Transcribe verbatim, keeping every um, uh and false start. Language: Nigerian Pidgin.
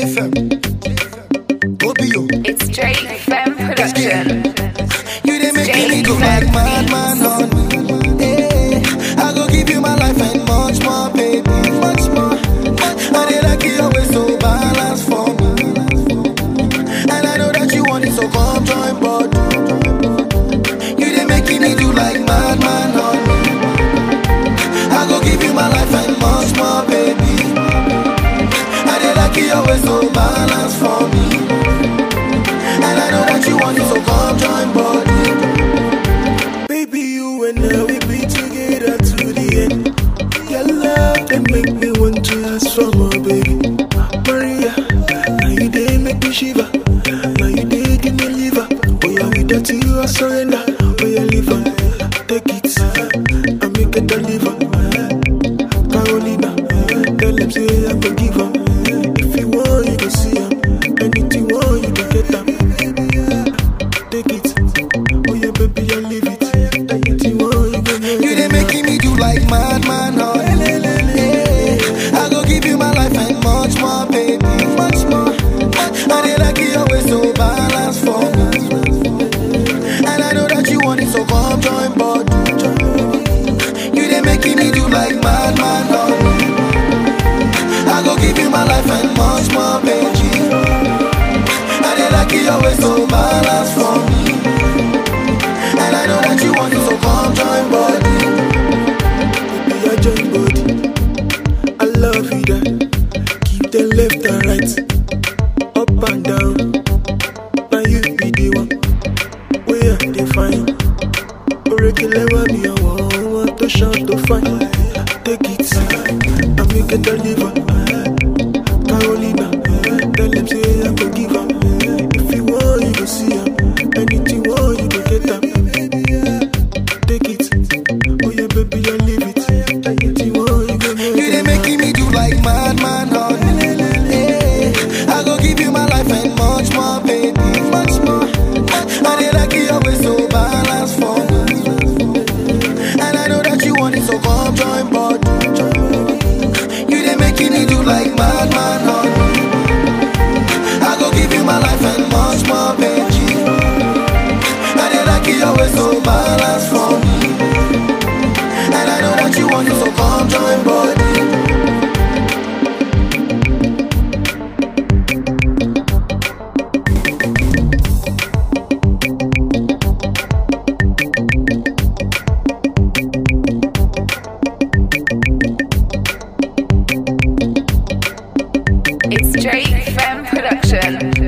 F M, O B O. It's Drake Femme Production. You dey make me go like madman on. Hey, I go give you my life and much more, baby, much more. I dey like you always so balanced for me, and I know that you want it, so come join body. You dey make me do like madman on. I go give you my life and much more, baby. I dey like you always so balanced for me, and I know that you want it, so come join body. Baby, you and I, we be together to the end. Your love, they make me want to ask for more, baby. Maria, now you dey make me shiver. Now you dey give me liver. Oh yeah, with that you I surrender. Oh yeah, live on, take it, I make it deliver. Carolina, tell them say I go give her. If you want, you go see her. Anything you want, you can get her. Take it, oh yeah, baby, I leave it. Anything you want, you can get her. You dey making me do like madman, oh. Hey, I go give you my life and much more, baby, much more. I dey like you always so balanced for me, and I know that you want it, so come join body. You dey making me do like madman, oh. I go give you my life and much more, baby. I dey like you always so balanced for me, and I know that you want it, so come join body. Baby, I join body. I love you there. Keep them left and right, up and down. Now you be the one. Where they find? Regular one, you want to shout to find. Take it, I make it deliver. Carolina, tell them say I go give her. If you want, you go see her. Anything you want, you go get her. Take it, oh yeah, baby, I leave it. Anything you want, you go get her. You dey making me do like madman, oh. Hey, I go give you my life and much more, baby, much more. I dey like you always so balanced for me, and I know that you want it, so come join body. You dey making me do like madman, oh. I go give you my life and much more, baby. I dey like you always so balanced for me, and I know that you want it, so come join body. It's Drake Femme Production.